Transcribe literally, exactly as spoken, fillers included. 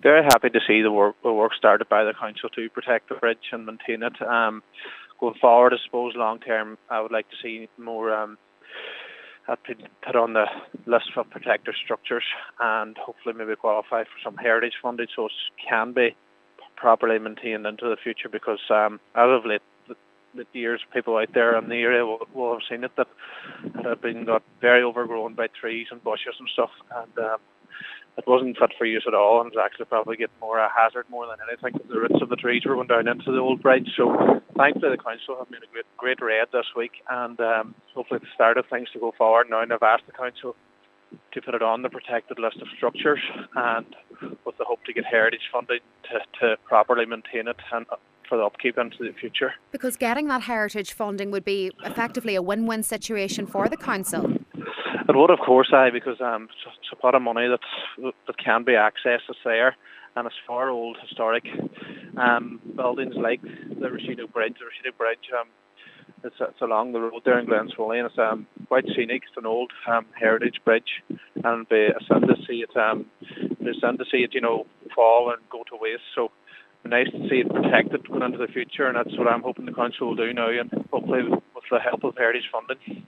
Very happy to see the work the work started by the council to protect the bridge and maintain it. Um, going forward, I suppose long term, I would like to see more um, that put, put on the list of protected structures, and hopefully maybe qualify for some heritage funding so it can be properly maintained into the future. Because um, as of late, the, the years, people out there in the area will, will have seen it that it had been got very overgrown by trees and bushes and stuff, and um, it wasn't fit for use at all, and it was actually probably getting more a hazard more than anything because the roots of the trees were going down into the old bridge. So thankfully the council have made a great, great raid this week, and um, hopefully the start of things to go forward now. And I've asked the council to put it on the protected list of structures, and with the hope to get heritage funding to, to properly maintain it and for the upkeep into the future. Because getting that heritage funding would be effectively a win-win situation for the council. It would, of course, I because um, it's, it's a lot of money that's, that can be accessed. It's there, and it's for old historic um, buildings like the Rashedo Bridge. The Rashedo Bridge, um, it's, it's along the road there in Glensfoley, and it's um, quite scenic. It's an old um, heritage bridge, and uh, it's sad to see it. Um, it's sad to see it, you know, fall and go to waste. So it's nice to see it protected going into the future, and that's what I'm hoping the council will do now, and hopefully with the help of heritage funding.